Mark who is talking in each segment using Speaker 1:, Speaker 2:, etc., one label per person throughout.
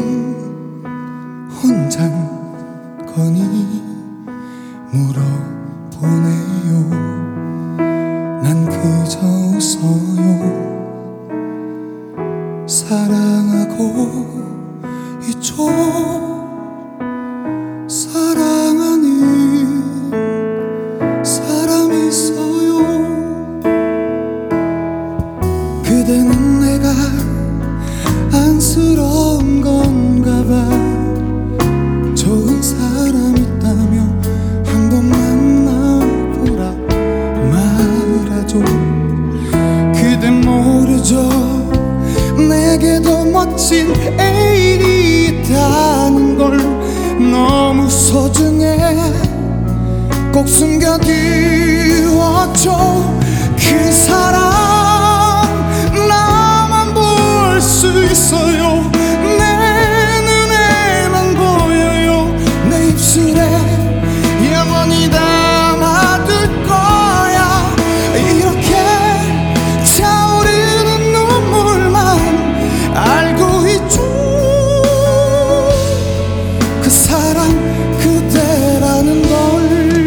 Speaker 1: 혼잔거니 물어보네요. 난 그저 웃어요. 사랑하고 있죠. 사랑하는 사람이 있어요. 그대는 내가 안쓰러운 건가 봐. 좋은 사람 있다며 한번 만나보라 말하죠. 그댄 모르죠. 내게도 멋진 애인이 있다는 걸. 너무 소중해 꼭 숨겨두었죠. 그 사람 나만 볼 수 있어요. 내 눈에만 보여요. 내 입술에 영원히 담아둘 거야. 이렇게 차오르는 눈물만 알고 있죠. 그 사람 그대라는 걸.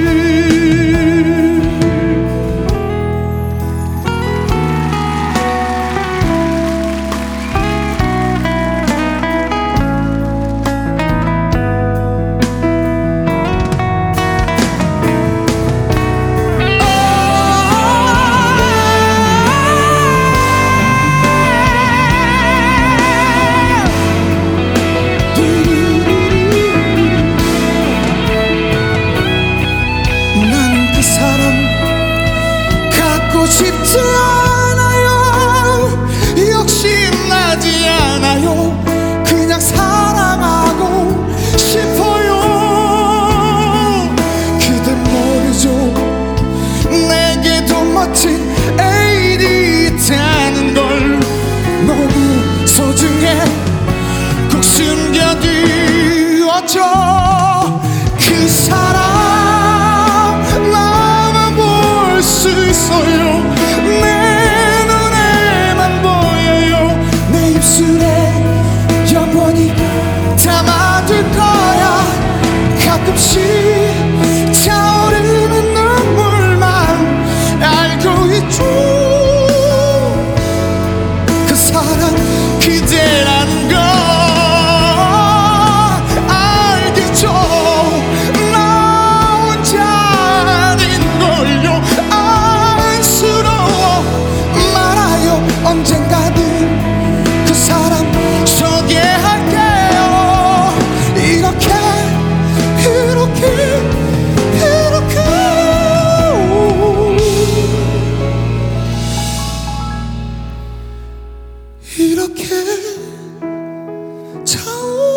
Speaker 1: 싶지 않아요. 욕심나지 않아요. 그냥 사랑하고 싶어요. 그댄 모르죠. 내게도 멋진 애인이 있다는 걸. 너무 소중해 꼭 숨겨두었죠. 그 사람 나만 볼 수 있어요. 내 눈에만 보여요. 내 입술에 영원히 담아둘 거야. 가끔씩 차오르는 눈물만 알고 있죠. 그 사람 그대라는 걸 알겠죠. 나 혼자 아닌걸요. 안쓰러워 말아요. 언젠가는 그 사람 소개할게요. 이렇게 이렇게 이렇게 차오